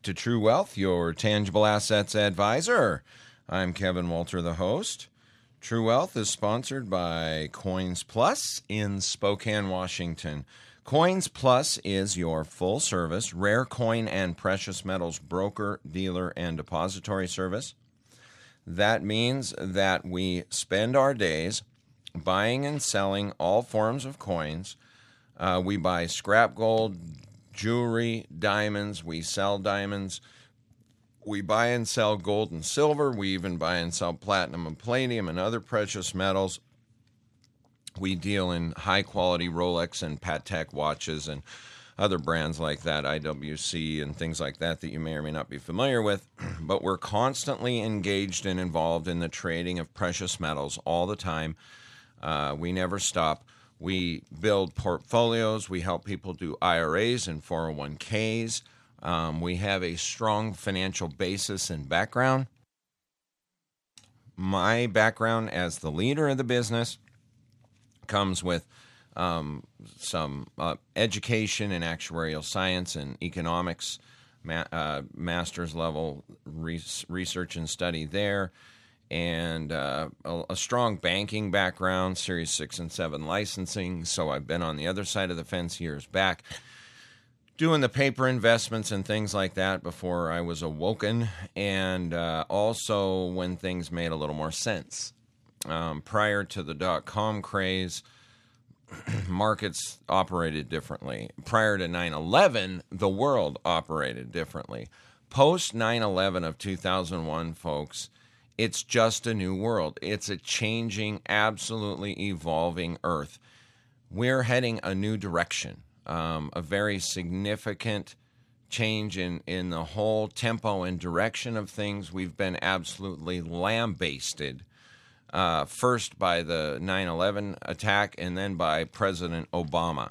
to True Wealth, your tangible assets advisor. I'm Kevin Walter, the host. True Wealth is sponsored by Coins Plus in Spokane, Washington. Coins Plus is your full-service rare coin and precious metals broker, dealer, and depository service. That means that we spend our days buying and selling all forms of coins. We buy scrap gold, jewelry, diamonds. We sell diamonds. We buy and sell gold and silver. We even buy and sell platinum and palladium and other precious metals. We deal in high-quality Rolex and Patek watches and other brands like that, IWC and things like that you may or may not be familiar with. But we're constantly engaged and involved in the trading of precious metals all the time. We never stop. We build portfolios. We help people do IRAs and 401ks. We have a strong financial basis and background. My background as the leader of the business comes with some education in actuarial science and economics, master's level research and study there, and a strong banking background, Series 6 and 7 licensing. So I've been on the other side of the fence years back, doing the paper investments and things like that before I was awoken, and also when things made a little more sense. Prior to the dot-com craze, markets operated differently. Prior to 9/11, the world operated differently. Post 9/11 of 2001, folks, it's just a new world. It's a changing, absolutely evolving Earth. We're heading a new direction, a very significant change in the whole tempo and direction of things. We've been absolutely lambasted, first by the 9/11 attack and then by President Obama.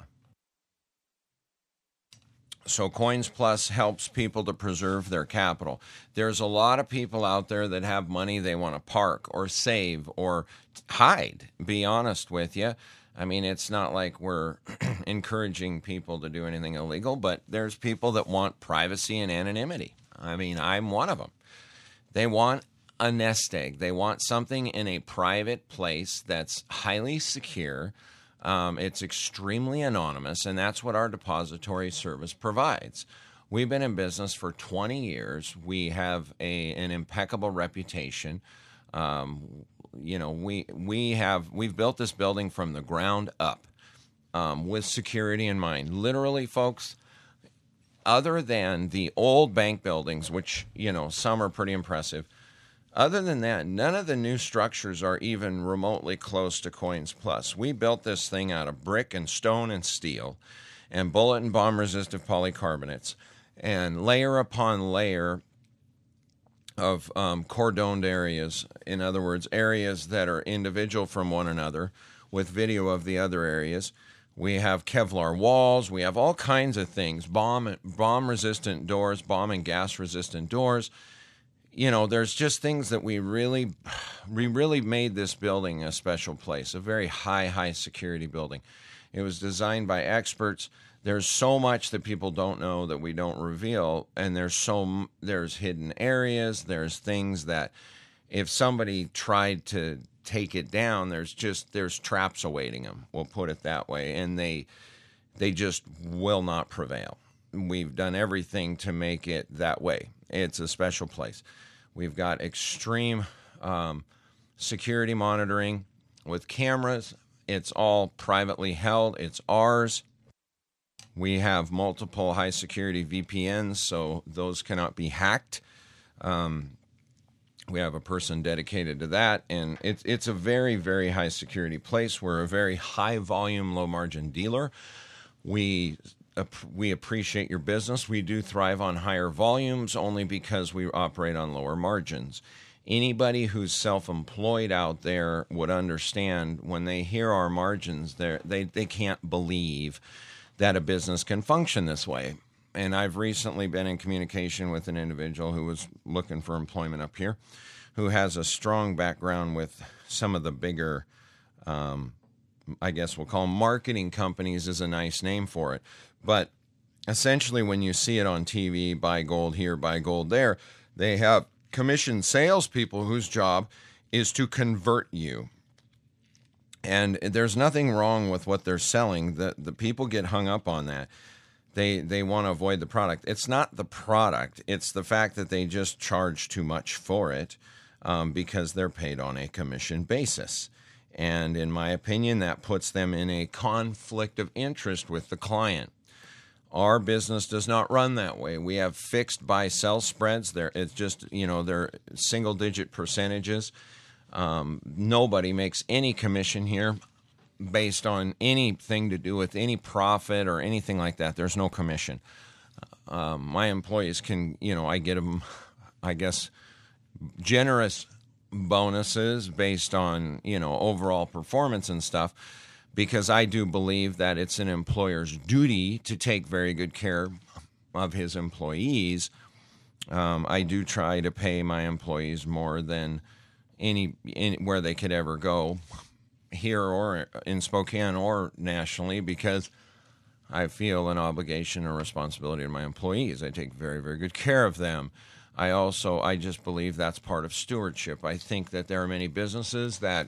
So Coins Plus helps people to preserve their capital. There's a lot of people out there that have money they want to park or save or hide, be honest with you. I mean, it's not like we're encouraging people to do anything illegal, but there's people that want privacy and anonymity. I mean, I'm one of them. They want a nest egg. They want something in a private place that's highly secure. It's extremely anonymous, and that's what our depository service provides. We've been in business for 20 years. We have an impeccable reputation. We've built this building from the ground up with security in mind. Literally, folks, other than the old bank buildings, which, some are pretty impressive, other than that, none of the new structures are even remotely close to Coins Plus. We built this thing out of brick and stone and steel and bullet and bomb resistive polycarbonates, and layer upon layer of cordoned areas. In other words, areas that are individual from one another with video of the other areas. We have Kevlar walls. We have all kinds of things, bomb-resistant doors, bomb and gas-resistant doors. There's just things that we really made this building a special place, a very high security building. It was designed by experts. There's so much that people don't know that we don't reveal, and there's hidden areas. There's things that if somebody tried to take it down, there's traps awaiting them. We'll put it that way, and they just will not prevail. We've done everything to make it that way. It's a special place. We've got extreme security monitoring with cameras. It's all privately held. It's ours. We have multiple high-security VPNs, so those cannot be hacked. We have a person dedicated to that, and it's a very, very high-security place. We're a very high-volume, low-margin dealer. We appreciate your business. We do thrive on higher volumes only because we operate on lower margins. Anybody who's self-employed out there would understand when they hear our margins, they can't believe that a business can function this way. And I've recently been in communication with an individual who was looking for employment up here, who has a strong background with some of the bigger, I guess we'll call them marketing companies, is a nice name for it. But essentially, when you see it on TV, buy gold here, buy gold there, they have commissioned salespeople whose job is to convert you. And there's nothing wrong with what they're selling. The people get hung up on that. They want to avoid the product. It's not the product. It's the fact that they just charge too much for it because they're paid on a commission basis. And in my opinion, that puts them in a conflict of interest with the client. Our business does not run that way. We have fixed buy-sell spreads. It's just, they're single-digit percentages. Nobody makes any commission here based on anything to do with any profit or anything like that. There's no commission. My employees can, I get them, I guess, generous bonuses based on, overall performance and stuff, because I do believe that it's an employer's duty to take very good care of his employees. I do try to pay my employees more than anywhere they could ever go, here or in Spokane or nationally, because I feel an obligation or responsibility to my employees. I take very, very good care of them. I just believe that's part of stewardship. I think that there are many businesses that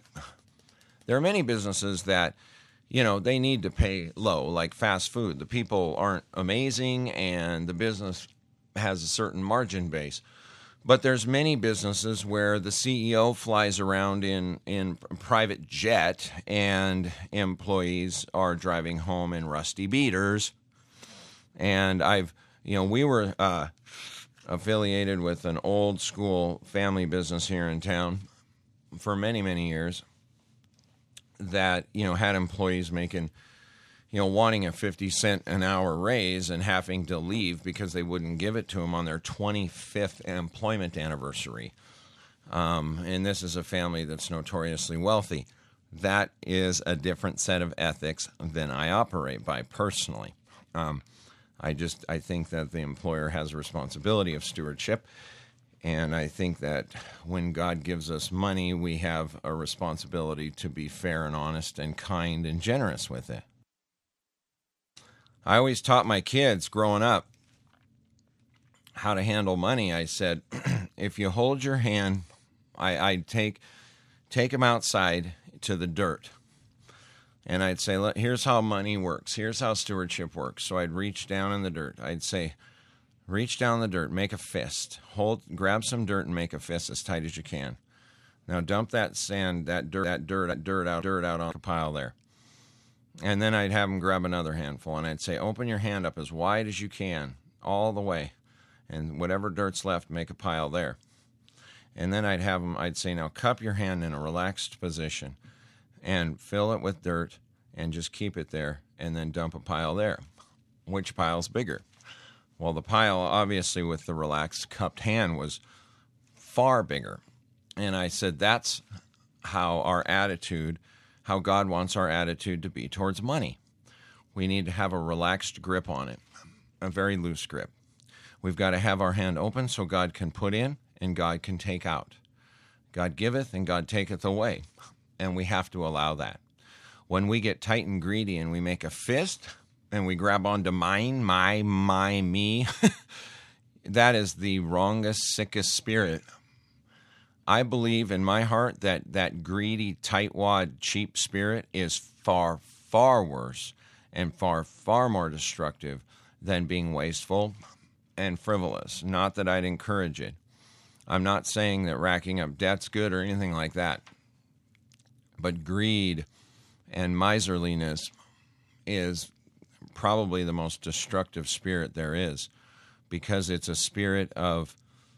they need to pay low, like fast food. The people aren't amazing and the business has a certain margin base. But there's many businesses where the CEO flies around in a private jet and employees are driving home in rusty beaters. And we were affiliated with an old school family business here in town for many, many years that, had employees making, wanting a 50-cent an hour raise and having to leave because they wouldn't give it to them on their 25th employment anniversary. And this is a family that's notoriously wealthy. That is a different set of ethics than I operate by personally. I think that the employer has a responsibility of stewardship. And I think that when God gives us money, we have a responsibility to be fair and honest and kind and generous with it. I always taught my kids growing up how to handle money. I said, if you hold your hand, I'd take them outside to the dirt. And I'd say, look, here's how money works. Here's how stewardship works. So I'd reach down in the dirt. I'd say, reach down the dirt, make a fist. Grab some dirt and make a fist as tight as you can. Now dump that sand, that dirt out on a pile there. And then I'd have them grab another handful, and I'd say, open your hand up as wide as you can, all the way. And whatever dirt's left, make a pile there. And then I'd say, now cup your hand in a relaxed position and fill it with dirt and just keep it there, and then dump a pile there. Which pile's bigger? Well, the pile, obviously, with the relaxed cupped hand was far bigger. And I said, that's how God wants our attitude to be towards money. We need to have a relaxed grip on it, a very loose grip. We've got to have our hand open so God can put in and God can take out. God giveth and God taketh away, and we have to allow that. When we get tight and greedy and we make a fist and we grab onto mine, my, me, that is the wrongest, sickest spirit. I believe in my heart that greedy, tightwad, cheap spirit is far, far worse and far, far more destructive than being wasteful and frivolous. Not that I'd encourage it. I'm not saying that racking up debt's good or anything like that. But greed and miserliness is probably the most destructive spirit there is, because it's a spirit of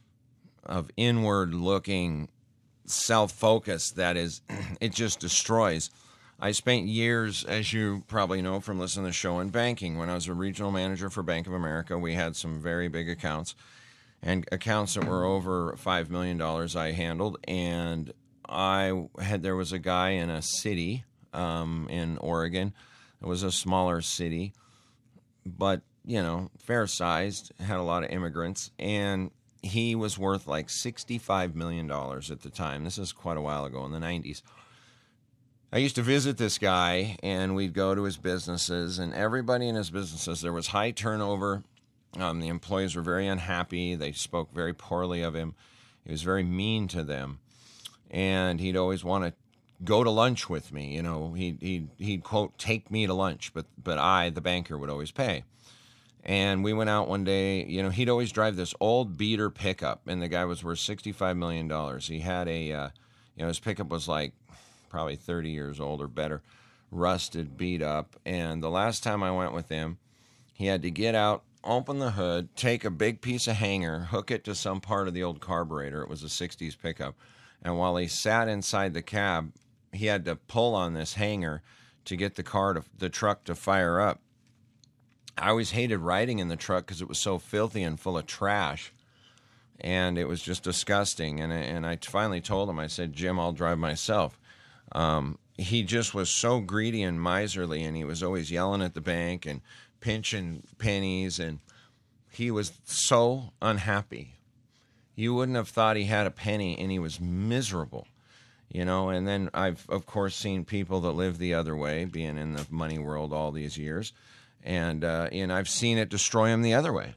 inward-looking self-focus that is, it just destroys. I spent years, as you probably know from listening to the show, in banking. When I was a regional manager for Bank of America, we had some very big accounts, and accounts that were over $5 million I handled. And there was a guy in a city in Oregon. It was a smaller city, but, fair-sized, had a lot of immigrants, and he was worth like $65 million at the time. This is quite a while ago, in the 90s. I used to visit this guy, and we'd go to his businesses, and everybody in his businesses, there was high turnover. The employees were very unhappy. They spoke very poorly of him. He was very mean to them, and he'd always want to go to lunch with me. You know, he'd quote, take me to lunch, but I, the banker, would always pay. And we went out one day. You know, he'd always drive this old beater pickup, and the guy was worth $65 million. He had his pickup was like probably 30 years old or better, rusted, beat up. And the last time I went with him, he had to get out, open the hood, take a big piece of hanger, hook it to some part of the old carburetor. It was a 60s pickup. And while he sat inside the cab, he had to pull on this hanger to get the truck to fire up. I always hated riding in the truck because it was so filthy and full of trash, and it was just disgusting. And I finally told him, I said, Jim, I'll drive myself. He just was so greedy and miserly, and he was always yelling at the bank and pinching pennies, and he was so unhappy. You wouldn't have thought he had a penny, and he was miserable. You know, and then I've, of course, seen people that live the other way, being in the money world all these years, and I've seen it destroy them the other way.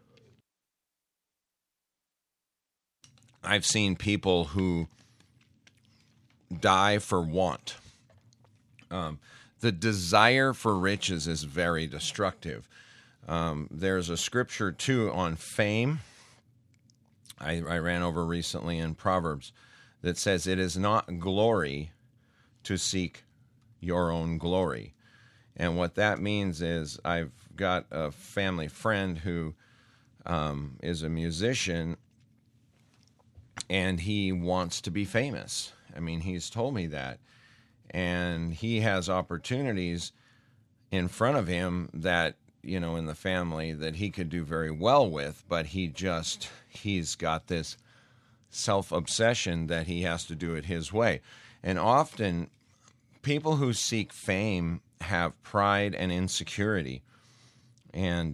I've seen people who die for want. The desire for riches is very destructive. There's a scripture, too, on fame. I ran over recently in Proverbs that says it is not glory to seek your own glory. And what that means is I've got a family friend who is a musician, and he wants to be famous. I mean, he's told me that. And he has opportunities in front of him that, you know, in the family that he could do very well with, but he's got this self-obsession that he has to do it his way. And often people who seek fame have pride and insecurity. And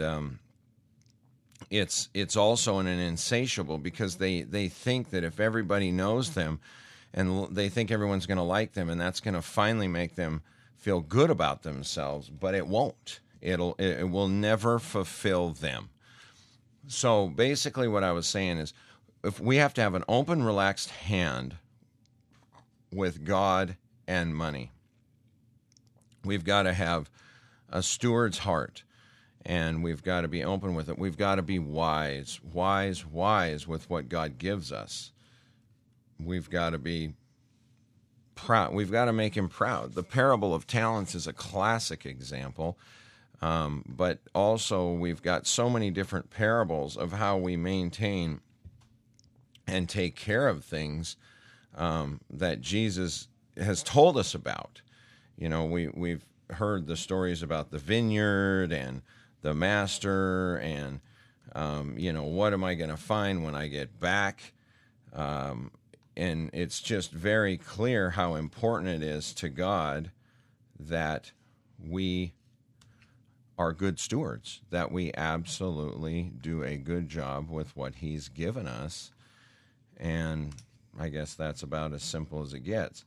it's also an insatiable, because they think that if everybody knows them and they think everyone's going to like them, and that's going to finally make them feel good about themselves, but it won't. It will never fulfill them. So basically what I was saying is, if we have to have an open, relaxed hand with God and money, we've got to have a steward's heart, and we've got to be open with it. We've got to be wise with what God gives us. We've got to be proud. We've got to make him proud. The parable of talents is a classic example. But also we've got so many different parables of how we maintain and take care of things that Jesus has told us about. You know, we've heard the stories about the vineyard and the master, and what am I going to find when I get back? And it's just very clear how important it is to God that we are good stewards, that we absolutely do a good job with what he's given us. And I guess that's about as simple as it gets.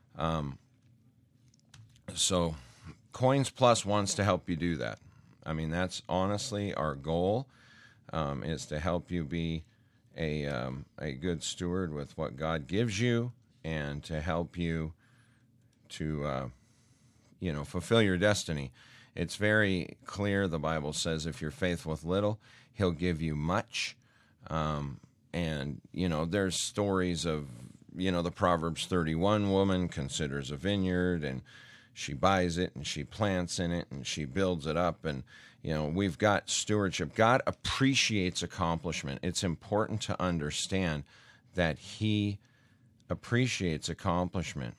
So Coins Plus wants to help you do that. I mean, that's honestly our goal, is to help you be a good steward with what God gives you, and to help you to fulfill your destiny. It's very clear. The Bible says if you're faithful with little, he'll give you much. And there's stories of, the Proverbs 31 woman considers a vineyard, and she buys it, and she plants in it, and she builds it up. And, we've got stewardship. God appreciates accomplishment. It's important to understand that he appreciates accomplishment.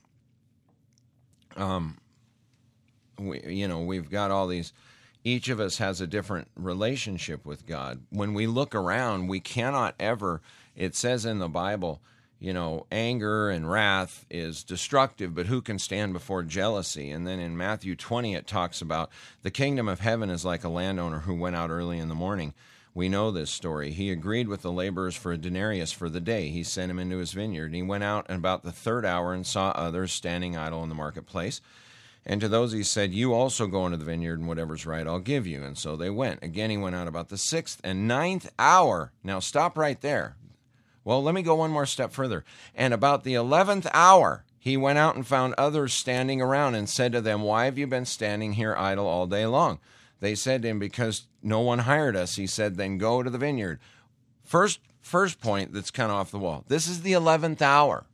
We've got all these, each of us has a different relationship with God. When we look around, we cannot ever, it says in the Bible, anger and wrath is destructive, but who can stand before jealousy? And then in Matthew 20, it talks about the kingdom of heaven is like a landowner who went out early in the morning We know this story. He agreed with the laborers for a denarius for the day. He sent him into his vineyard. And he went out about the third hour and saw others standing idle in the marketplace. And to those he said, you also go into the vineyard, and whatever's right I'll give you. And so they went. Again, he went out about the 6th and 9th hour. Now stop right there. Well, let me go one more step further. And about the 11th hour, he went out and found others standing around and said to them, why have you been standing here idle all day long? They said to him, because no one hired us. He said, then go to the vineyard. First point that's kind of off the wall. This is the 11th hour.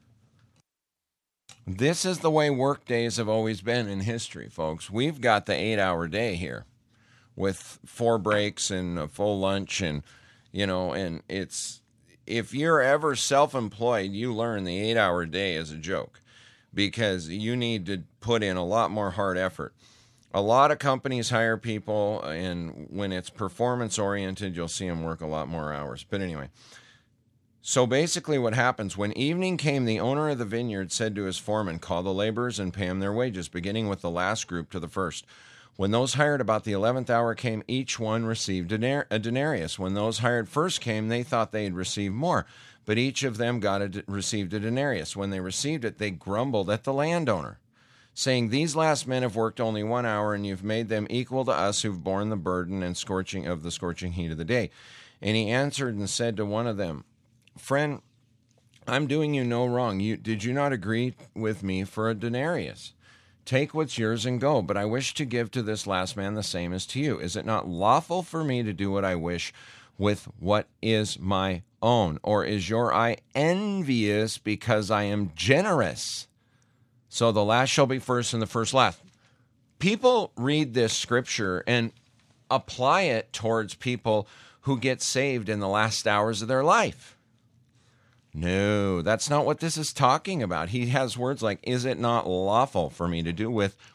This is the way work days have always been in history, folks. We've got the 8-hour day here with 4 breaks and a full lunch, and, and it's, if you're ever self-employed, you learn the 8-hour day is a joke because you need to put in a lot more hard effort. A lot of companies hire people, and when it's performance-oriented, you'll see them work a lot more hours. But anyway, so basically what happens, when evening came, the owner of the vineyard said to his foreman, call the laborers and pay them their wages, beginning with the last group to the first. When those hired about the 11th hour came, each one received a denarius. When those hired first came, they thought they had received more, but each of them received a denarius. When they received it, they grumbled at the landowner, saying, these last men have worked only 1 hour, and you've made them equal to us who've borne the burden and scorching heat of the day. And he answered and said to one of them, friend, I'm doing you no wrong. Did you not agree with me for a denarius? Take what's yours and go, but I wish to give to this last man the same as to you. Is it not lawful for me to do what I wish with what is my own? Or is your eye envious because I am generous? So the last shall be first and the first last. People read this scripture and apply it towards people who get saved in the last hours of their life. No, that's not what this is talking about. He has words like, is it not lawful for me to do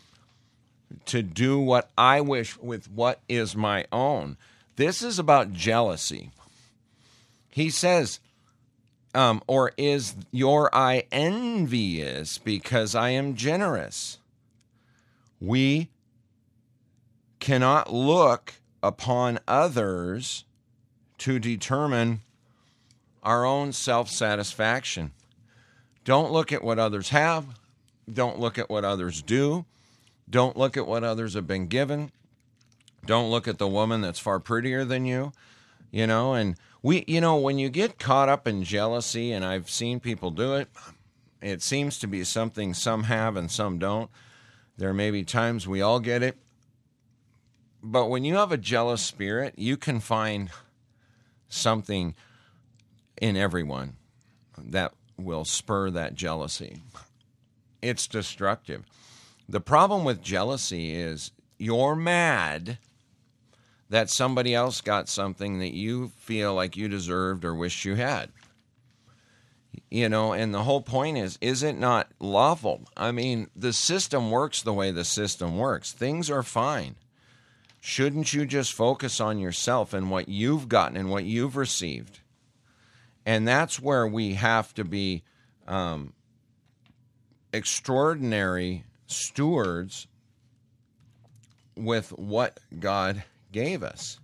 what I wish with what is my own? This is about jealousy. He says, or is your eye envious because I am generous? We cannot look upon others to determine our own self-satisfaction. Don't look at what others have. Don't look at what others do. Don't look at what others have been given. Don't look at the woman that's far prettier than you, and when you get caught up in jealousy, and I've seen people do it, it seems to be something some have and some don't. There may be times we all get it. But when you have a jealous spirit, you can find something in everyone that will spur that jealousy. It's destructive. The problem with jealousy is you're mad that somebody else got something that you feel like you deserved or wished you had. And the whole point is it not lawful? I mean, the system works the way the system works. Things are fine. Shouldn't you just focus on yourself and what you've gotten and what you've received? And that's where we have to be extraordinary stewards with what God gave us.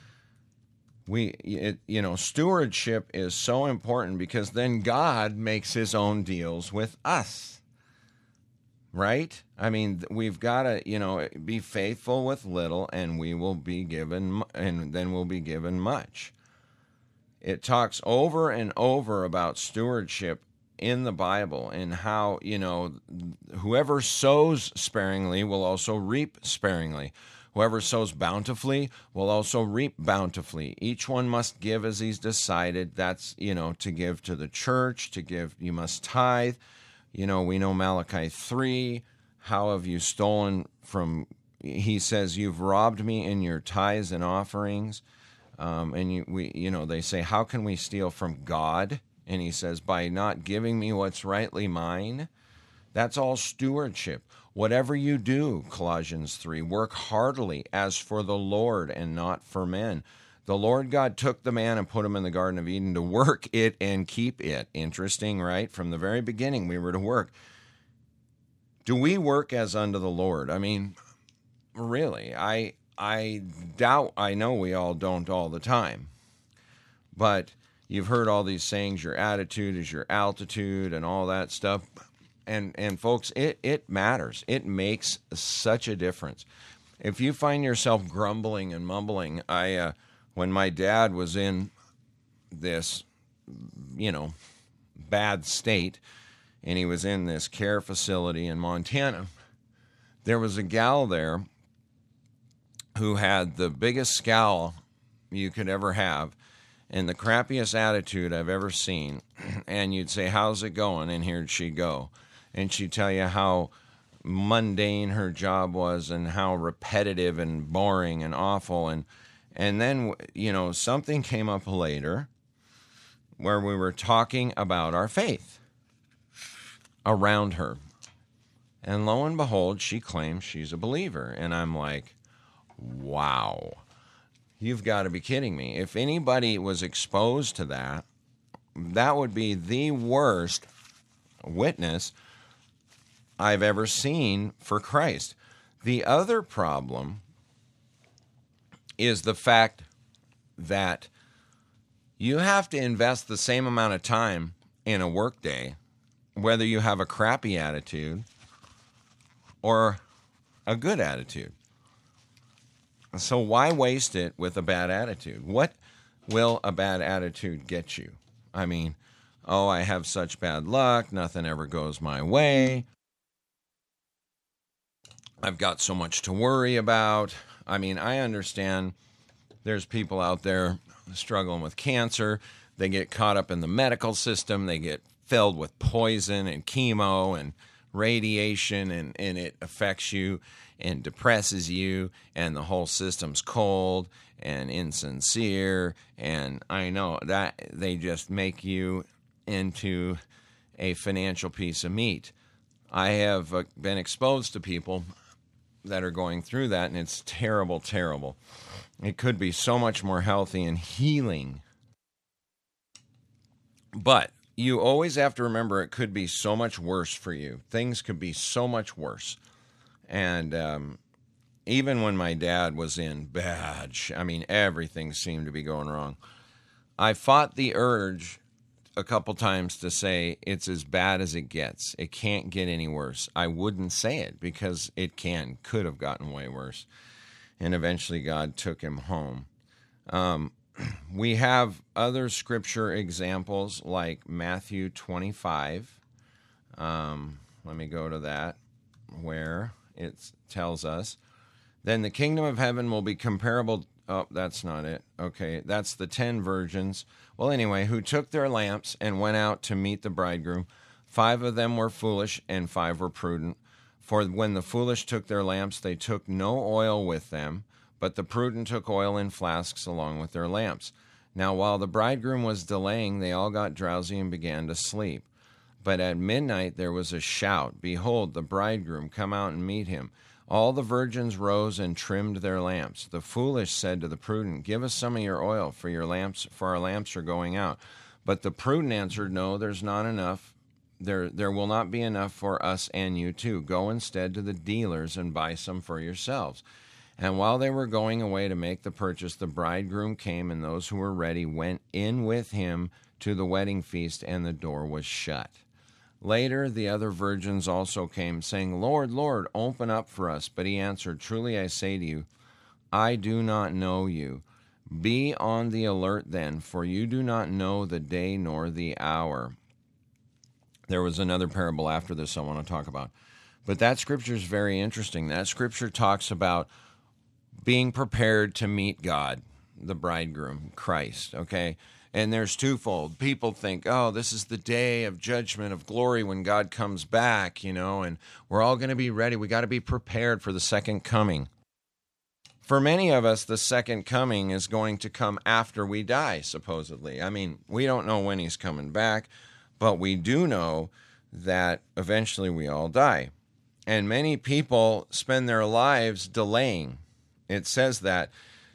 Stewardship is so important because then God makes his own deals with us. Right? I mean, we've got to, be faithful with little, and we will be given, and then we'll be given much. It talks over and over about stewardship in the Bible and how, whoever sows sparingly will also reap sparingly. Whoever sows bountifully will also reap bountifully. Each one must give as he's decided. That's, to give to the church, you must tithe. We know Malachi 3, how have you stolen from, he says, you've robbed me in your tithes and offerings. They say, how can we steal from God? And he says, by not giving me what's rightly mine. That's all stewardship. Whatever you do, Colossians 3, work heartily as for the Lord and not for men. The Lord God took the man and put him in the Garden of Eden to work it and keep it. Interesting, right? From the very beginning, we were to work. Do we work as unto the Lord? I mean, really, I I know we all don't all the time, but you've heard all these sayings, your attitude is your altitude and all that stuff. And folks, it matters. It makes such a difference. If you find yourself grumbling and mumbling, when my dad was in this, bad state, and he was in this care facility in Montana, there was a gal there who had the biggest scowl you could ever have and the crappiest attitude I've ever seen. And you'd say, how's it going? And here'd she go. And she'd tell you how mundane her job was and how repetitive and boring and awful. And then, something came up later where we were talking about our faith around her. And lo and behold, she claims she's a believer. And I'm like, wow, you've got to be kidding me. If anybody was exposed to that, that would be the worst witness I've ever seen for Christ. The other problem is the fact that you have to invest the same amount of time in a workday, whether you have a crappy attitude or a good attitude. So why waste it with a bad attitude? What will a bad attitude get you? I mean, I have such bad luck, nothing ever goes my way. I've got so much to worry about. I mean, I understand there's people out there struggling with cancer. They get caught up in the medical system. They get filled with poison and chemo and radiation, and it affects you and depresses you, and the whole system's cold and insincere. And I know that they just make you into a financial piece of meat. I have been exposed to people that are going through that, and it's terrible, terrible. It could be so much more healthy and healing. But you always have to remember it could be so much worse for you. Things could be so much worse. And even when my dad was in bad, everything seemed to be going wrong. I fought the urge a couple times to say it's as bad as it gets. It can't get any worse. I wouldn't say it because it could have gotten way worse. And eventually God took him home. We have other scripture examples like Matthew 25. Let me go to that, where it tells us, then the kingdom of heaven will be comparable. Oh, that's not it. Okay, that's the 10 virgins. Well, anyway, who took their lamps and went out to meet the bridegroom. 5 of them were foolish and 5 were prudent. For when the foolish took their lamps, they took no oil with them, but the prudent took oil in flasks along with their lamps. Now, while the bridegroom was delaying, they all got drowsy and began to sleep. But at midnight there was a shout, behold, the bridegroom, come out and meet him. All the virgins rose and trimmed their lamps. The foolish said to the prudent, give us some of your oil, for our lamps are going out. But the prudent answered, no, there's not enough. There will not be enough for us and you too. Go instead to the dealers and buy some for yourselves. And while they were going away to make the purchase, the bridegroom came, and those who were ready went in with him to the wedding feast, and the door was shut. Later, the other virgins also came, saying, Lord, Lord, open up for us. But he answered, truly I say to you, I do not know you. Be on the alert then, for you do not know the day nor the hour. There was another parable after this I want to talk about. But that scripture is very interesting. That scripture talks about being prepared to meet God, the bridegroom, Christ, okay? And there's twofold. People think, this is the day of judgment, of glory when God comes back, and we're all going to be ready. We got to be prepared for the second coming. For many of us, the second coming is going to come after we die, supposedly. We don't know when he's coming back, but we do know that eventually we all die. And many people spend their lives delaying. It says that.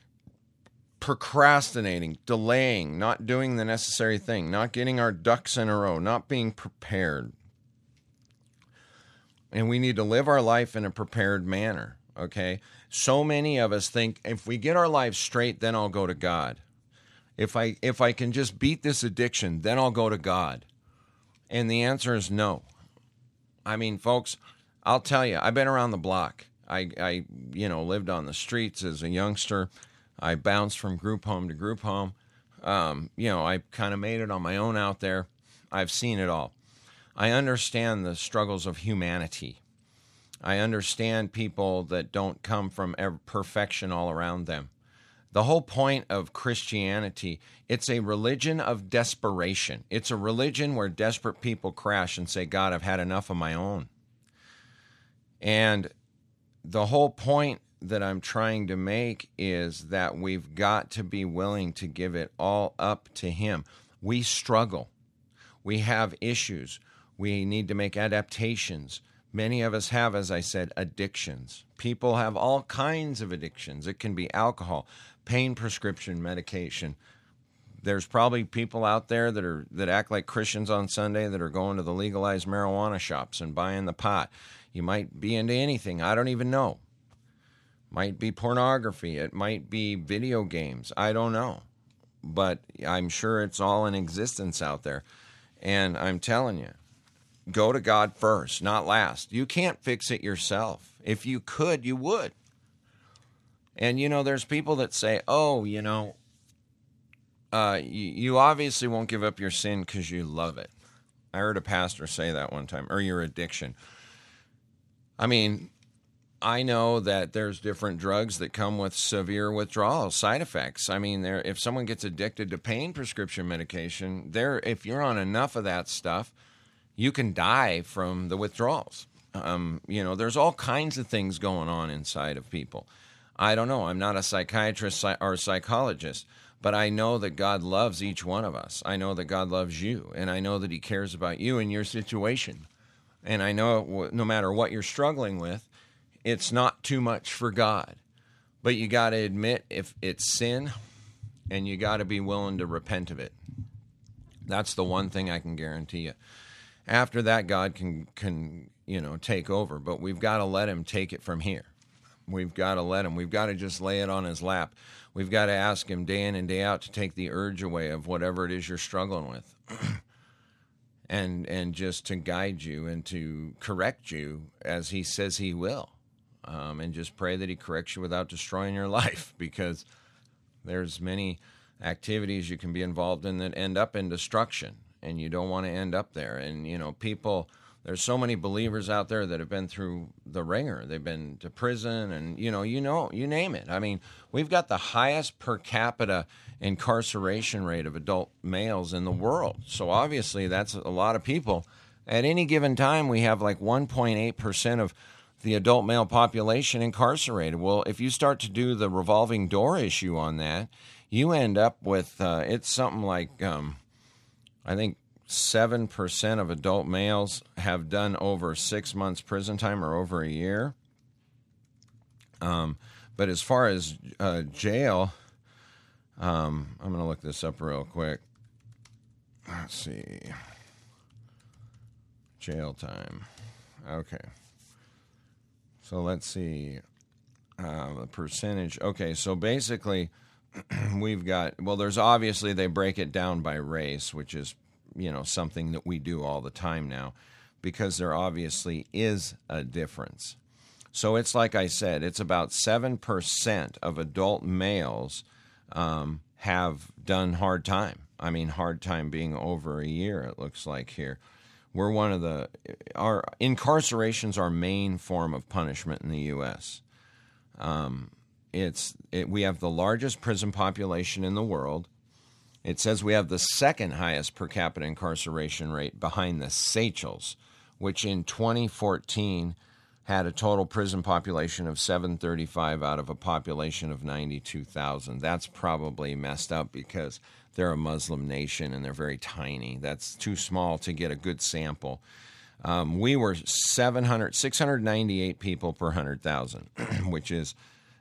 Procrastinating, delaying, not doing the necessary thing, not getting our ducks in a row, not being prepared. And we need to live our life in a prepared manner, okay? So many of us think if we get our lives straight, then I'll go to God. If I can just beat this addiction, then I'll go to God. And the answer is no. I mean, folks, I'll tell you, I've been around the block. I lived on the streets as a youngster. I bounced from group home to group home. I kind of made it on my own out there. I've seen it all. I understand the struggles of humanity. I understand people that don't come from perfection all around them. The whole point of Christianity, it's a religion of desperation. It's a religion where desperate people crash and say, God, I've had enough of my own. And the whole point that I'm trying to make is that we've got to be willing to give it all up to Him. We struggle. We have issues. We need to make adaptations. Many of us have, as I said, addictions. People have all kinds of addictions. It can be alcohol, pain prescription medication. There's probably people out there that act like Christians on Sunday that are going to the legalized marijuana shops and buying the pot. You might be into anything. I don't even know. Might be pornography. It might be video games. I don't know. But I'm sure it's all in existence out there. And I'm telling you, go to God first, not last. You can't fix it yourself. If you could, you would. And, there's people that say, you obviously won't give up your sin because you love it. I heard a pastor say that one time, or your addiction. I mean, I know that there's different drugs that come with severe withdrawal side effects. I mean, if someone gets addicted to pain prescription medication, if you're on enough of that stuff, you can die from the withdrawals. There's all kinds of things going on inside of people. I don't know. I'm not a psychiatrist or psychologist, but I know that God loves each one of us. I know that God loves you, and I know that He cares about you and your situation. And I know no matter what you're struggling with, it's not too much for God. But you got to admit if it's sin, and you got to be willing to repent of it. That's the one thing I can guarantee you. After that, God can take over, but we've got to let Him take it from here. We've got to let Him. We've got to just lay it on His lap. We've got to ask Him day in and day out to take the urge away of whatever it is you're struggling with, and just to guide you and to correct you as He says He will, and just pray that He corrects you without destroying your life, because there's many activities you can be involved in that end up in destruction. And you don't want to end up there. And, people, there's so many believers out there that have been through the ringer. They've been to prison and, you name it. I mean, we've got the highest per capita incarceration rate of adult males in the world. So obviously that's a lot of people. At any given time, we have like 1.8% of the adult male population incarcerated. Well, if you start to do the revolving door issue on that, you end up with, it's something like, I think 7% of adult males have done over 6 months prison time or over a year. But as far as jail, I'm going to look this up real quick. Let's see. Jail time. Okay. So let's see. The percentage. Okay, so basically we've got, there's obviously, they break it down by race, which is, something that we do all the time now, because there obviously is a difference. So it's like I said, it's about 7% of adult males have done hard time. I mean, hard time being over a year, it looks like here. We're our incarceration's our main form of punishment in the U.S. We have the largest prison population in the world. It says we have the second highest per capita incarceration rate behind the Seychelles, which in 2014 had a total prison population of 735 out of a population of 92,000. That's probably messed up because they're a Muslim nation and they're very tiny. That's too small to get a good sample. We were 698 people per 100,000, which is,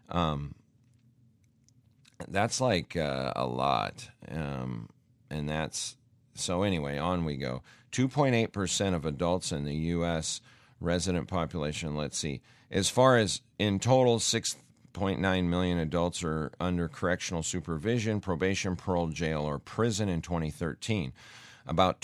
that's like a lot. And that's, so anyway, on we go. 2.8% of adults in the U.S. resident population. Let's see. As far as in total, 6.9 million adults are under correctional supervision, probation, parole, jail, or prison in 2013. About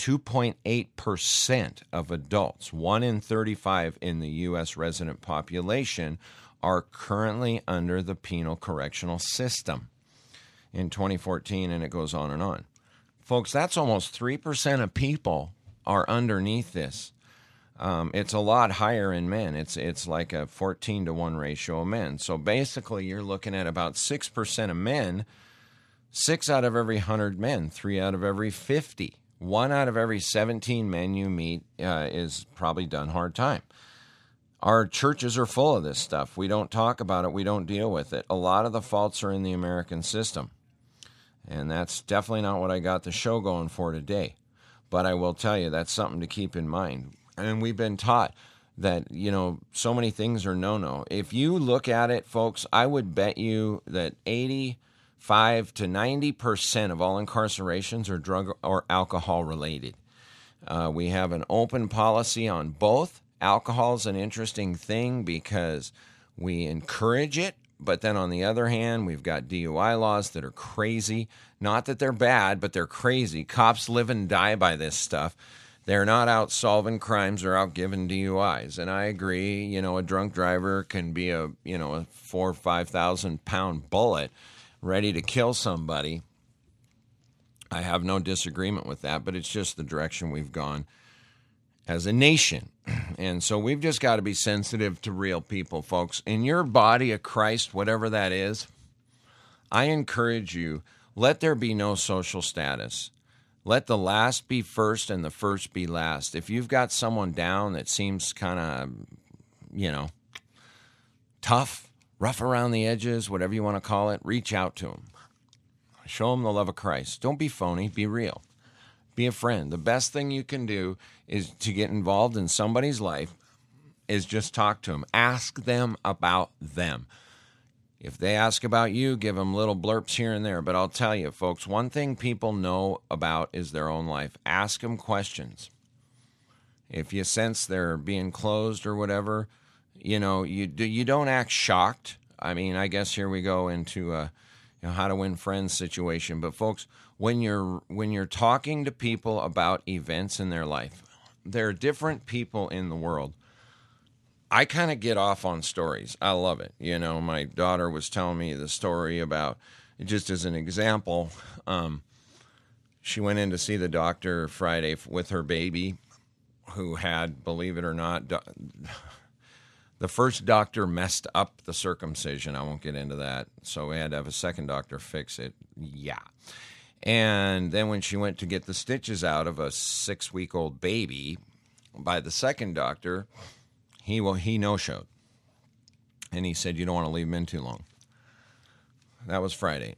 2.8% of adults, 1 in 35 in the U.S. resident population, are currently under the penal correctional system in 2014, and it goes on and on. Folks, that's almost 3% of people are underneath this. It's a lot higher in men. It's like a 14-to-1 ratio of men. So basically, you're looking at about 6% of men, 6 out of every 100 men, 3 out of every 50. 1 out of every 17 men you meet is probably done hard time. Our churches are full of this stuff. We don't talk about it. We don't deal with it. A lot of the faults are in the American system. And that's definitely not what I got the show going for today. But I will tell you, that's something to keep in mind. And we've been taught that, so many things are no-no. If you look at it, folks, I would bet you that 85 to 90% of all incarcerations are drug or alcohol related. We have an open policy on both. Alcohol is an interesting thing because we encourage it, but then on the other hand, we've got DUI laws that are crazy. Not that they're bad, but they're crazy. Cops live and die by this stuff. They're not out solving crimes or out giving DUIs. And I agree, a drunk driver can be a 4,000 or 5,000 pound bullet ready to kill somebody. I have no disagreement with that, but it's just the direction we've gone as a nation. And so we've just got to be sensitive to real people, folks. In your body of Christ, whatever that is, I encourage you, let there be no social status. Let the last be first and the first be last. If you've got someone down that seems kind of, tough, rough around the edges, whatever you want to call it, reach out to them. Show them the love of Christ. Don't be phony. Be real. Be a friend. The best thing you can do is to get involved in somebody's life is just talk to them. Ask them about them. If they ask about you, give them little blurps here and there. But I'll tell you, folks, one thing people know about is their own life. Ask them questions. If you sense they're being closed or whatever, you don't act shocked. I mean, I guess here we go into a how to win friends situation. But folks, when you're talking to people about events in their life, there are different people in the world. I kind of get off on stories. I love it. My daughter was telling me the story about, just as an example, she went in to see the doctor Friday with her baby who had, believe it or not, the first doctor messed up the circumcision. I won't get into that. So we had to have a second doctor fix it. Yeah. And then when she went to get the stitches out of a 6-week-old baby, by the second doctor, he no-showed. And he said, you don't want to leave him in too long. That was Friday.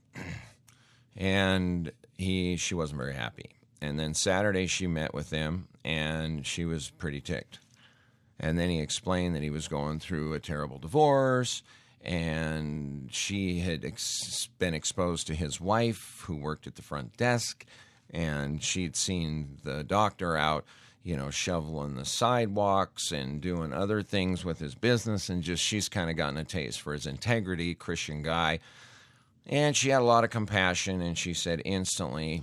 And she wasn't very happy. And then Saturday she met with him, and she was pretty ticked. And then he explained that he was going through a terrible divorce, and she had been exposed to his wife, who worked at the front desk, and she'd seen the doctor out, shoveling the sidewalks and doing other things with his business, and she's kind of gotten a taste for his integrity, Christian guy. And she had a lot of compassion, and she said instantly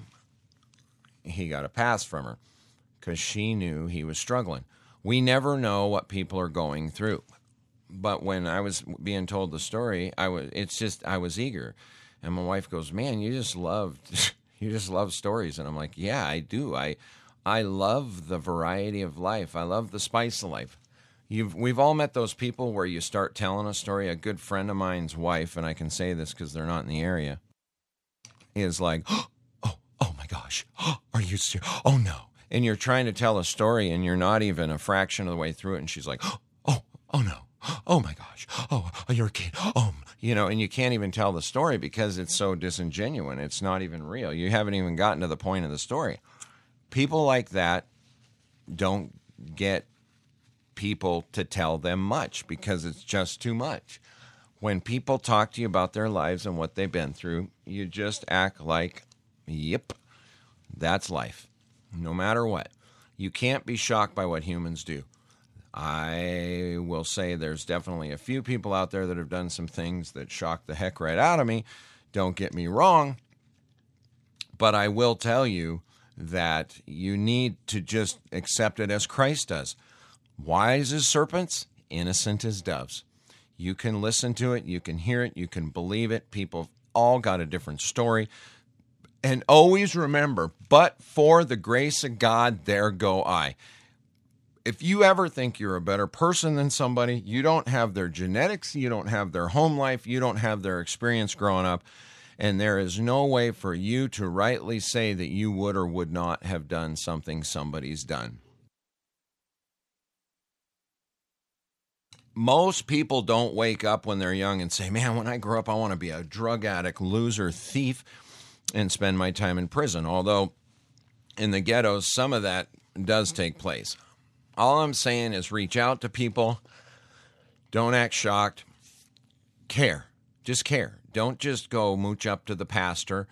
he got a pass from her because she knew he was struggling. We never know what people are going through. But when I was being told the story, I was eager. And my wife goes, man, you just love stories. And I'm like, yeah, I do. I love the variety of life. I love the spice of life. We've all met those people where you start telling a story. A good friend of mine's wife, and I can say this because they're not in the area, is like, oh my gosh, are you serious? Oh no. And you're trying to tell a story, and you're not even a fraction of the way through it, and she's like, oh no, oh my gosh, oh, you're a kid, and you can't even tell the story because it's so disingenuous. It's not even real. You haven't even gotten to the point of the story. People like that don't get people to tell them much because it's just too much. When people talk to you about their lives and what they've been through, you just act like, yep, that's life. No matter what. You can't be shocked by what humans do. I will say there's definitely a few people out there that have done some things that shock the heck right out of me. Don't get me wrong. But I will tell you that you need to just accept it as Christ does. Wise as serpents, innocent as doves. You can listen to it, you can hear it, you can believe it. People all got a different story. And always remember, but for the grace of God, there go I. If you ever think you're a better person than somebody, you don't have their genetics, you don't have their home life, you don't have their experience growing up, and there is no way for you to rightly say that you would or would not have done something somebody's done. Most people don't wake up when they're young and say, man, when I grow up, I want to be a drug addict, loser, thief, and spend my time in prison. Although in the ghettos, some of that does take place. All I'm saying is reach out to people. Don't act shocked. Care. Just care. Don't just go mooch up to the pastor.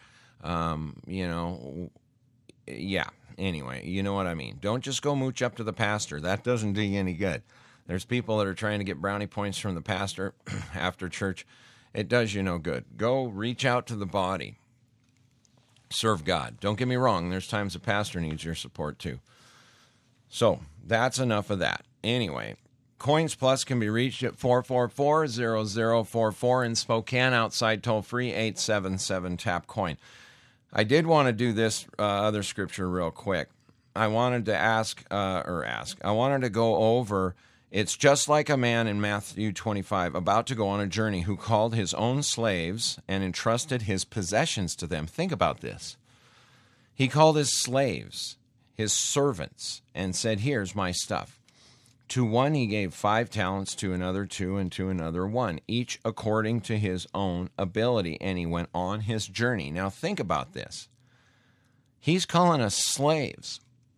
Yeah. Anyway, you know what I mean. Don't just go mooch up to the pastor. That doesn't do you any good. There's people that are trying to get brownie points from the pastor after church. It does you no good. Go reach out to the body. Serve God. Don't get me wrong. There's times a pastor needs your support too. So that's enough of that. Anyway, Coins Plus can be reached at 444-0044 in Spokane, outside toll-free 877-TAP-COIN. I did want to do this other scripture real quick. I wanted to I wanted to go over, it's just like a man in Matthew 25 about to go on a journey who called his own slaves and entrusted his possessions to them. Think about this. He called his slaves, his servants, and said, here's my stuff. To one he gave 5 talents, to another 2, and to another 1, each according to his own ability. And he went on his journey. Now think about this. He's calling us slaves.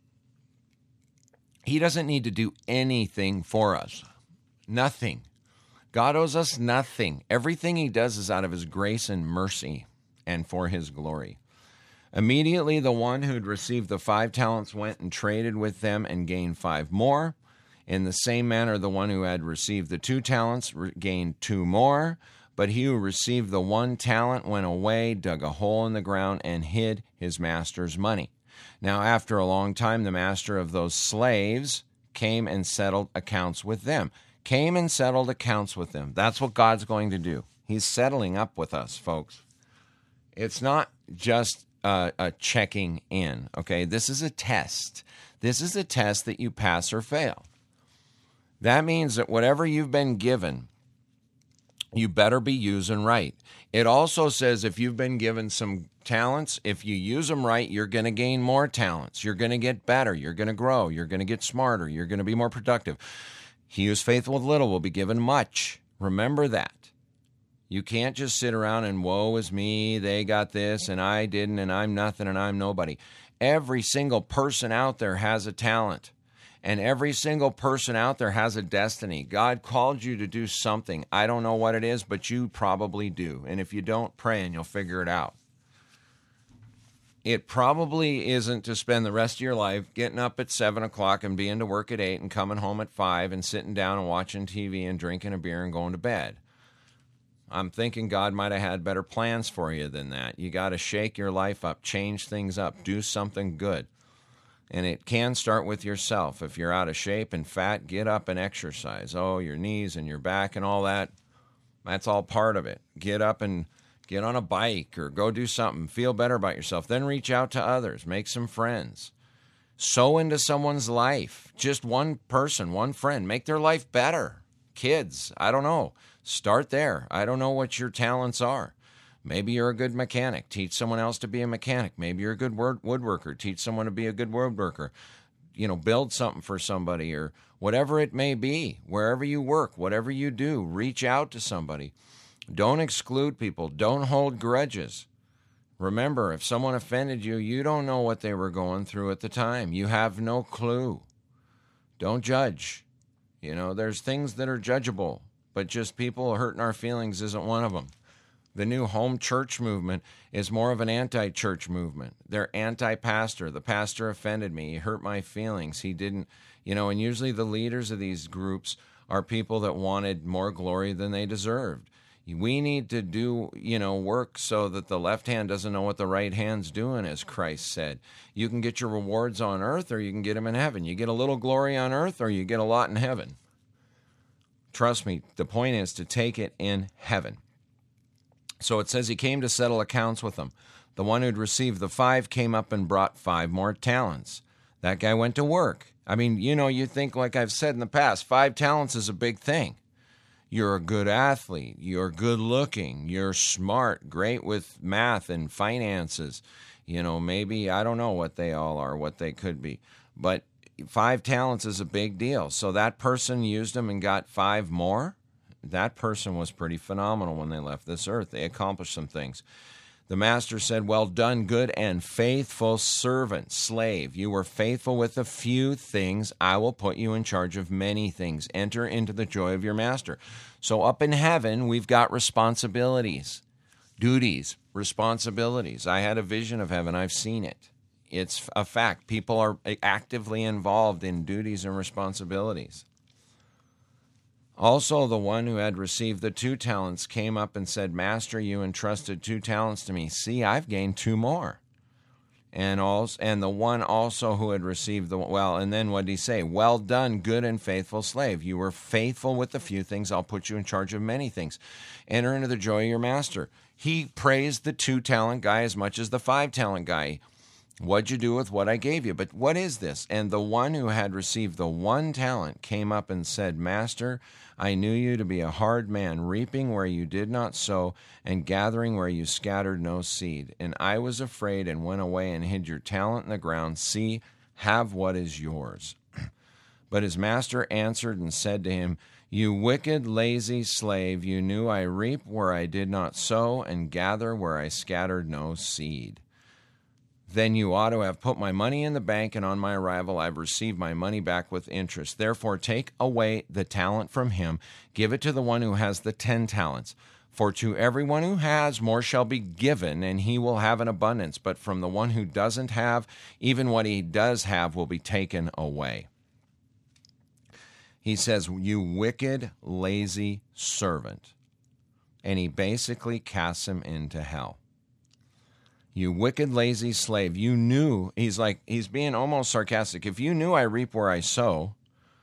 He doesn't need to do anything for us. Nothing. God owes us nothing. Everything he does is out of his grace and mercy and for his glory. Immediately the one who'd received the 5 talents went and traded with them and gained 5 more. In the same manner, the one who had received the 2 talents gained 2 more. But he who received the 1 talent went away, dug a hole in the ground, and hid his master's money. Now, after a long time, the master of those slaves came and settled accounts with them. That's what God's going to do. He's settling up with us, folks. It's not just a checking in, okay? This is a test. This is a test that you pass or fail. That means that whatever you've been given, you better be using right. It also says if you've been given some talents, if you use them right, you're going to gain more talents. You're going to get better. You're going to grow. You're going to get smarter. You're going to be more productive. He who's faithful with little will be given much. Remember that. You can't just sit around and woe is me, they got this and I didn't and I'm nothing and I'm nobody. Every single person out there has a talent. And every single person out there has a destiny. God called you to do something. I don't know what it is, but you probably do. And if you don't, pray and you'll figure it out. It probably isn't to spend the rest of your life getting up at 7 o'clock and being to work at 8 and coming home at 5 and sitting down and watching TV and drinking a beer and going to bed. I'm thinking God might have had better plans for you than that. You got to shake your life up, change things up, do something good. And it can start with yourself. If you're out of shape and fat, get up and exercise. Oh, your knees and your back and all that, that's all part of it. Get up and get on a bike or go do something. Feel better about yourself. Then reach out to others. Make some friends. Sow into someone's life. Just one person, one friend. Make their life better. Kids, I don't know. Start there. I don't know what your talents are. Maybe you're a good mechanic. Teach someone else to be a mechanic. Maybe you're a good woodworker. Teach someone to be a good woodworker. Build something for somebody or whatever it may be. Wherever you work, whatever you do, reach out to somebody. Don't exclude people. Don't hold grudges. Remember, if someone offended you, you don't know what they were going through at the time. You have no clue. Don't judge. There's things that are judgeable, but just people hurting our feelings isn't one of them. The new home church movement is more of an anti-church movement. They're anti-pastor. The pastor offended me. He hurt my feelings. He didn't, and usually the leaders of these groups are people that wanted more glory than they deserved. We need to do, work so that the left hand doesn't know what the right hand's doing, as Christ said. You can get your rewards on earth or you can get them in heaven. You get a little glory on earth or you get a lot in heaven. Trust me, the point is to take it in heaven. So it says he came to settle accounts with them. The one who'd received the 5 came up and brought 5 more talents. That guy went to work. I mean, you think, like I've said in the past, 5 talents is a big thing. You're a good athlete. You're good looking. You're smart, great with math and finances. Maybe, I don't know what they all are, what they could be. But 5 talents is a big deal. So that person used them and got 5 more. That person was pretty phenomenal when they left this earth. They accomplished some things. The master said, well done, good and faithful servant, slave. You were faithful with a few things. I will put you in charge of many things. Enter into the joy of your master. So up in heaven, we've got responsibilities, duties, responsibilities. I had a vision of heaven. I've seen it. It's a fact. People are actively involved in duties and responsibilities. Also, the one who had received the 2 talents came up and said, Master, you entrusted 2 talents to me. See, I've gained 2 more. And the one also who had received and then what did he say? Well done, good and faithful slave. You were faithful with a few things. I'll put you in charge of many things. Enter into the joy of your master. He praised the 2-talent guy as much as the 5-talent guy. What'd you do with what I gave you? But what is this? And the one who had received the 1 talent came up and said, Master, I knew you to be a hard man, reaping where you did not sow, and gathering where you scattered no seed. And I was afraid and went away and hid your talent in the ground. See, have what is yours. But his master answered and said to him, You wicked, lazy slave, you knew I reap where I did not sow, and gather where I scattered no seed. Then you ought to have put my money in the bank, and on my arrival I've received my money back with interest. Therefore take away the talent from him, give it to the one who has the 10 talents. For to everyone who has, more shall be given, and he will have an abundance. But from the one who doesn't have, even what he does have will be taken away. He says, you wicked, lazy servant. And he basically casts him into hell. You wicked, lazy slave. You knew, he's being almost sarcastic. If you knew I reap where I sow,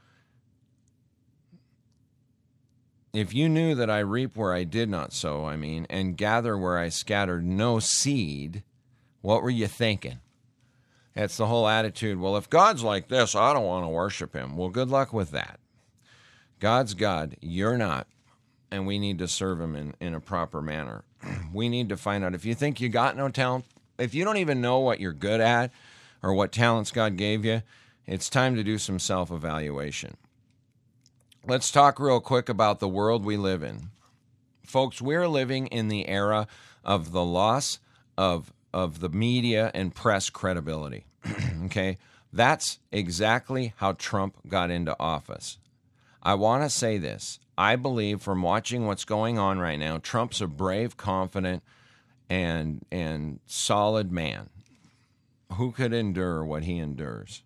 if you knew that I reap where I did not sow, and gather where I scattered no seed, what were you thinking? That's the whole attitude. Well, if God's like this, I don't want to worship him. Well, good luck with that. God's God, you're not, and we need to serve him in a proper manner. We need to find out. If you think you got no talent, if you don't even know what you're good at or what talents God gave you, it's time to do some self-evaluation. Let's talk real quick about the world we live in. Folks, we're living in the era of the loss of the media and press credibility. Okay? That's exactly how Trump got into office. I want to say this. I believe from watching what's going on right now, Trump's a brave, confident, and solid man. Who could endure what he endures?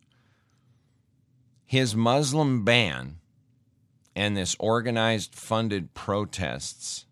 His Muslim ban and this organized, funded protests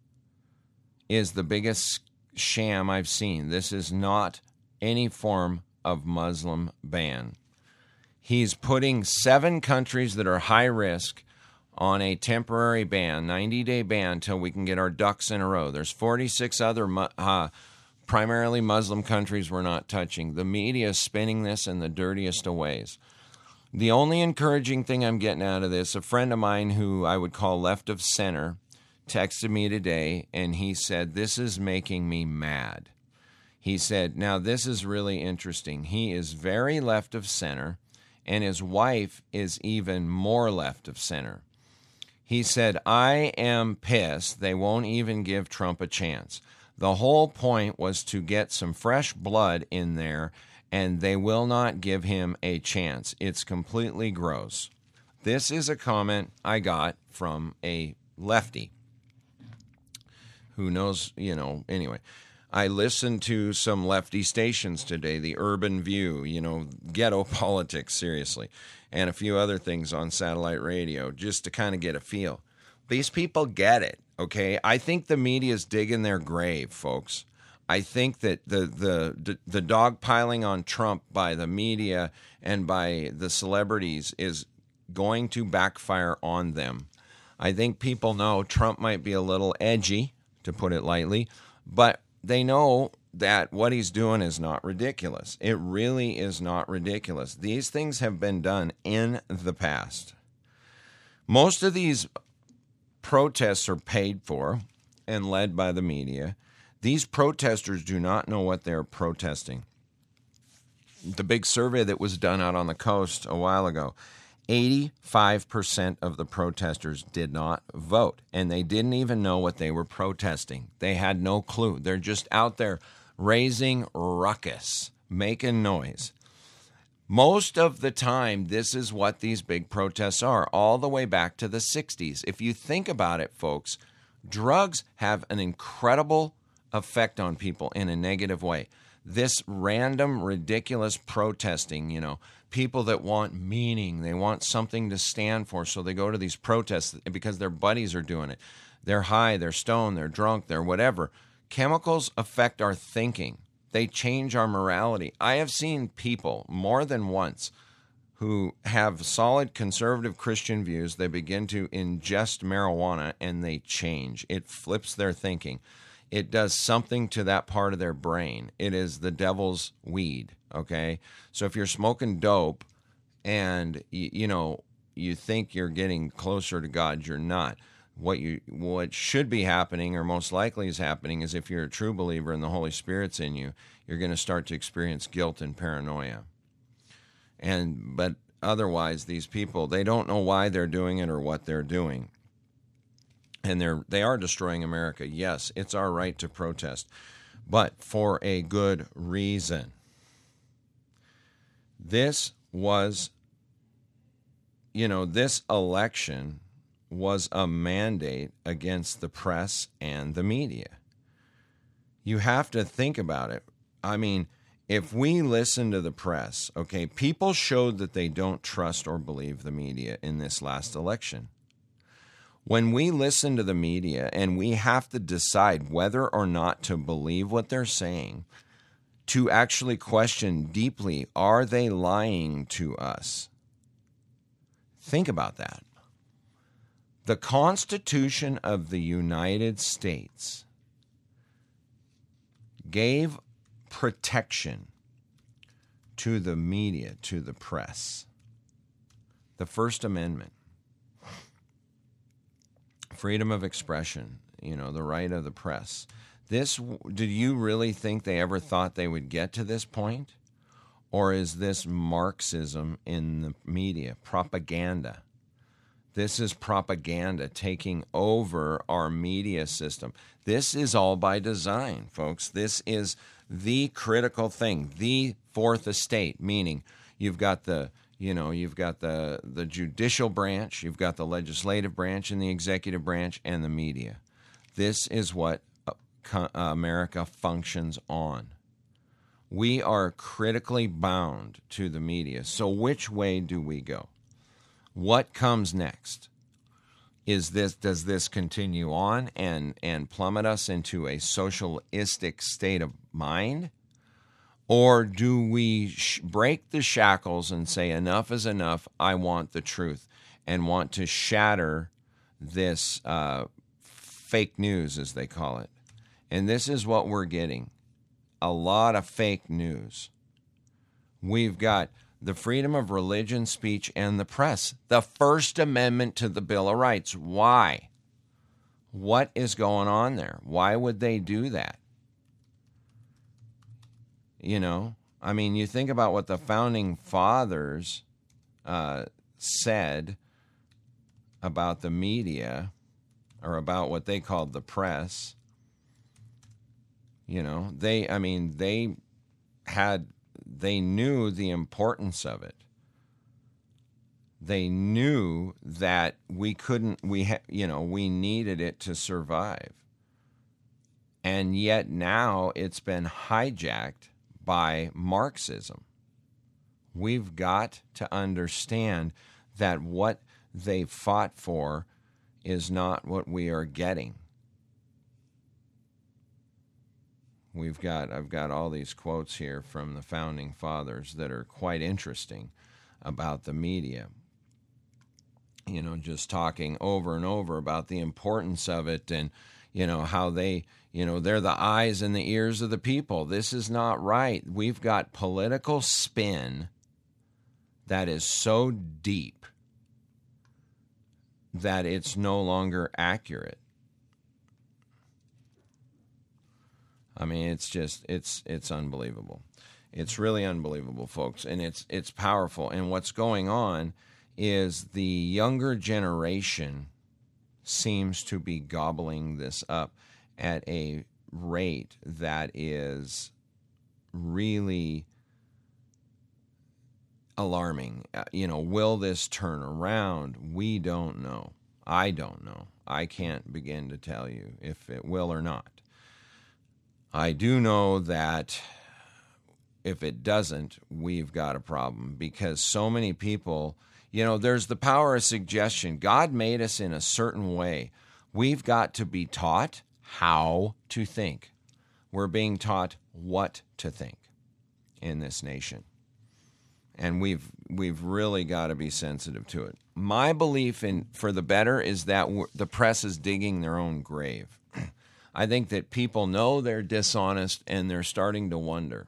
is the biggest sham I've seen. This is not any form of Muslim ban. He's putting 7 countries that are high risk on a temporary ban, 90-day ban, until we can get our ducks in a row. There's 46 other primarily Muslim countries we're not touching. The media is spinning this in the dirtiest of ways. The only encouraging thing I'm getting out of this, a friend of mine who I would call left of center texted me today, and he said, this is making me mad. He said, now this is really interesting. He is very left of center, and his wife is even more left of center. He said, I am pissed they won't even give Trump a chance. The whole point was to get some fresh blood in there, and they will not give him a chance. It's completely gross. This is a comment I got from a lefty Who knows, anyway. I listened to some lefty stations today, the Urban View, ghetto politics, seriously, and a few other things on satellite radio, just to kind of get a feel. These people get it, okay? I think the media is digging their grave, folks. I think that the dogpiling on Trump by the media and by the celebrities is going to backfire on them. I think people know Trump might be a little edgy, to put it lightly, but they know that what he's doing is not ridiculous. It really is not ridiculous. These things have been done in the past. Most of these protests are paid for and led by the media. These protesters do not know what they're protesting. The big survey that was done out on the coast a while ago, 85% of the protesters did not vote, and they didn't even know what they were protesting. They had no clue. They're just out there raising ruckus, making noise. Most of the time, this is what these big protests are, all the way back to the 60s. If you think about it, folks, drugs have an incredible effect on people in a negative way. This random, ridiculous protesting, people that want meaning, they want something to stand for, so they go to these protests because their buddies are doing it. They're high, they're stoned, they're drunk, they're whatever. Chemicals affect our thinking. They change our morality. I have seen people more than once who have solid conservative Christian views. They begin to ingest marijuana and they change. It flips their thinking. It does something to that part of their brain. It is the devil's weed, okay? So if you're smoking dope and, you think you're getting closer to God, you're not. What should be happening, or most likely is happening, is if you're a true believer and the Holy Spirit's in you, you're going to start to experience guilt and paranoia. But otherwise, these people, they don't know why they're doing it or what they're doing. And they are destroying America. Yes, it's our right to protest, but for a good reason. This was, this election was a mandate against the press and the media. You have to think about it. I mean, if we listen to the press, okay, people showed that they don't trust or believe the media in this last election. When we listen to the media and we have to decide whether or not to believe what they're saying, to actually question deeply, are they lying to us? Think about that. The Constitution of the United States gave protection to the media, to the press. The First Amendment. Freedom of expression, the right of the press. Did you really think they ever thought they would get to this point? Or is this Marxism in the media, propaganda? This is propaganda taking over our media system. This is all by design, folks. This is the critical thing, the fourth estate, meaning you've got the judicial branch, you've got the legislative branch and the executive branch and the media. This is what America functions on. We are critically bound to the media. So which way do we go? What comes next? Does this continue on and plummet us into a socialistic state of mind? Or do we break the shackles and say, enough is enough, I want the truth, and want to shatter this fake news, as they call it? And this is what we're getting, a lot of fake news. We've got the freedom of religion, speech, and the press, the First Amendment to the Bill of Rights. Why? What is going on there? Why would they do that? You think about what the founding fathers said about the media, or about what they called the press. They knew the importance of it. They knew that we needed it to survive. And yet now it's been hijacked by Marxism. We've got to understand that what they fought for is not what we are getting. I've got all these quotes here from the founding fathers that are quite interesting about the media. You know, just talking over and over about the importance of it, and, you know, how they, you know, they're the eyes and the ears of the people. This is not right. We've got political spin that is so deep that it's no longer accurate. I mean, it's just, it's unbelievable. It's really unbelievable, folks, and it's powerful. And what's going on is the younger generation seems to be gobbling this up at a rate that is really alarming. You know, will this turn around? We don't know. I don't know. I can't begin to tell you if it will or not. I do know that if it doesn't, we've got a problem, because so many people, you know, there's the power of suggestion. God made us in a certain way. We've got to be taught how to think. We're being taught what to think in this nation. And we've really got to be sensitive to it. My belief in for the better is that the press is digging their own grave. I think that people know they're dishonest and they're starting to wonder.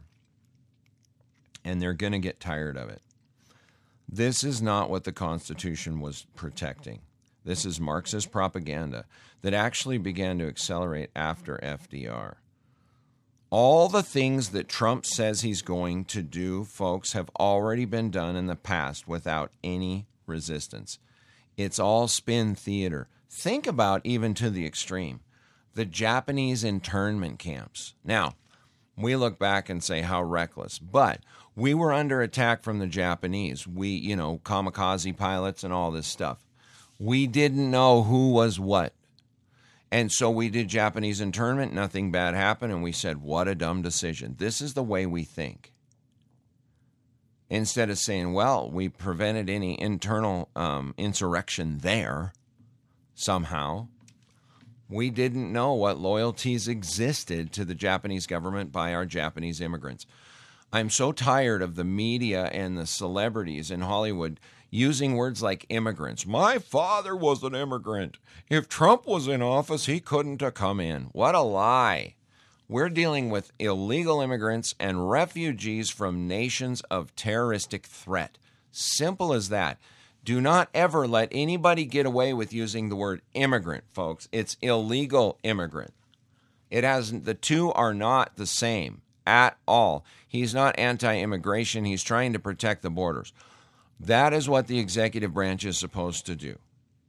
And they're going to get tired of it. This is not what the Constitution was protecting. This is Marxist propaganda that actually began to accelerate after FDR. All the things that Trump says he's going to do, folks, have already been done in the past without any resistance. It's all spin theater. Think about, even to the extreme, the Japanese internment camps. Now, we look back and say how reckless, but we were under attack from the Japanese. We, you know, kamikaze pilots and all this stuff. We didn't know who was what. And so we did Japanese internment, nothing bad happened, and we said, what a dumb decision. This is the way we think. Instead of saying, well, we prevented any internal insurrection there somehow. We didn't know what loyalties existed to the Japanese government by our Japanese immigrants. I'm so tired of the media and the celebrities in Hollywood using words like immigrants. My father was an immigrant. If Trump was in office, he couldn't have come in. What a lie. We're dealing with illegal immigrants and refugees from nations of terroristic threat. Simple as that. Do not ever let anybody get away with using the word immigrant, folks. It's illegal immigrant. The two are not the same at all. He's not anti-immigration. He's trying to protect the borders. That is what the executive branch is supposed to do.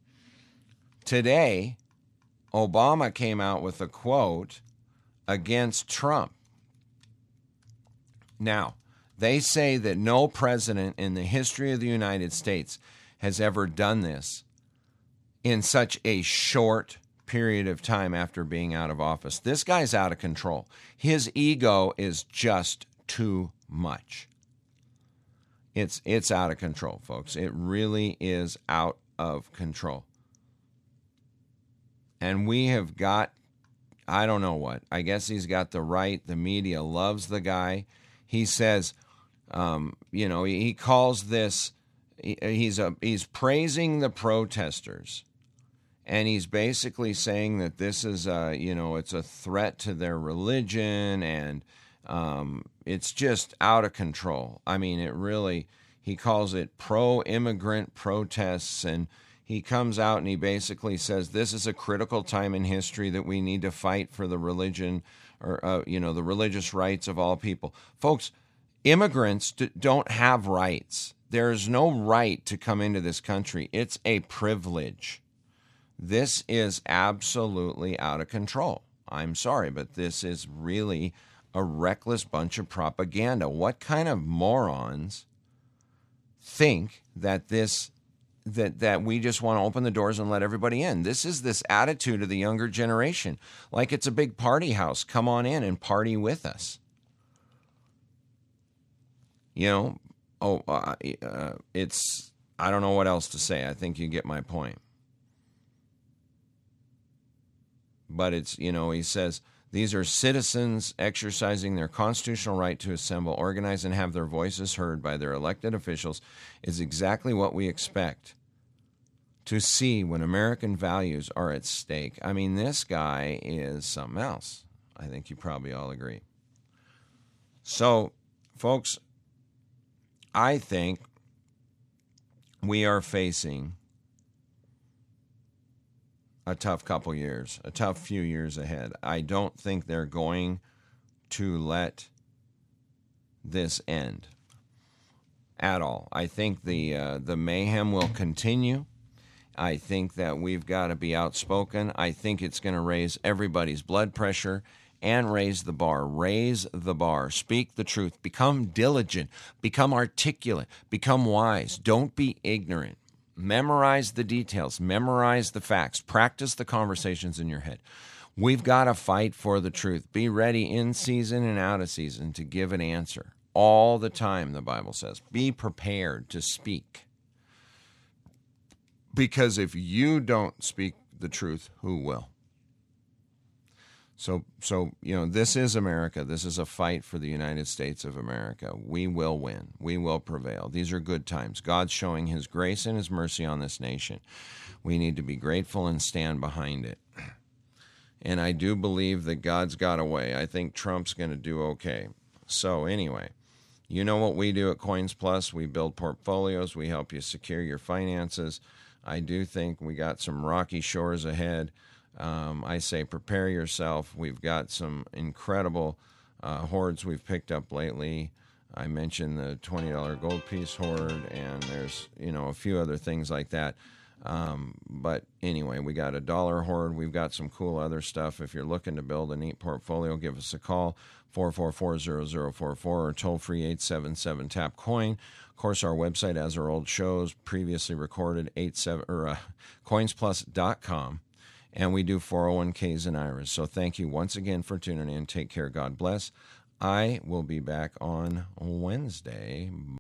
Today, Obama came out with a quote against Trump. Now, they say that no president in the history of the United States has ever done this in such a short period of time after being out of office. This guy's out of control. His ego is just too much. It's out of control, folks. It really is out of control. And we have got, I don't know what. I guess he's got the right. The media loves the guy. He says, he calls this, he's praising the protesters. And he's basically saying that this is, it's a threat to their religion, and it's just out of control. I mean, he calls it pro-immigrant protests, and he comes out and he basically says this is a critical time in history that we need to fight for the religion or, the religious rights of all people. Folks, immigrants don't have rights. There's no right to come into this country. It's a privilege. This is absolutely out of control. I'm sorry, but this is really a reckless bunch of propaganda. What kind of morons think that this that we just want to open the doors and let everybody in. This is this attitude of the younger generation, like it's a big party house. Come on in and party with us. It's, I don't know what else to say. I think you get my point. But it's, he says, these are citizens exercising their constitutional right to assemble, organize, and have their voices heard by their elected officials is exactly what we expect to see when American values are at stake. I mean, this guy is something else. I think you probably all agree. So, folks, I think we are facing a tough couple years, a tough few years ahead. I don't think they're going to let this end at all. I think the mayhem will continue. I think that we've got to be outspoken. I think it's going to raise everybody's blood pressure and raise the bar. Raise the bar. Speak the truth. Become diligent. Become articulate. Become wise. Don't be ignorant. Memorize the details. Memorize the facts. Practice the conversations in your head. We've got to fight for the truth. Be ready in season and out of season to give an answer. All the time, the Bible says. Be prepared to speak. Because if you don't speak the truth, who will? So this is America. This is a fight for the United States of America. We will win. We will prevail. These are good times. God's showing his grace and his mercy on this nation. We need to be grateful and stand behind it. And I do believe that God's got a way. I think Trump's going to do okay. So anyway, you know what we do at Coins Plus. We build portfolios. We help you secure your finances. I do think we got some rocky shores ahead. I say prepare yourself. We've got some incredible hoards we've picked up lately. I mentioned the $20 gold piece hoard, and there's a few other things like that. But anyway, we got a dollar hoard. We've got some cool other stuff. If you're looking to build a neat portfolio, give us a call, 444-0044, or toll-free 877-TAP-COIN. Of course, our website, as our old shows, previously recorded, coinsplus.com. And we do 401ks and IRAs. So thank you once again for tuning in. Take care. God bless. I will be back on Wednesday.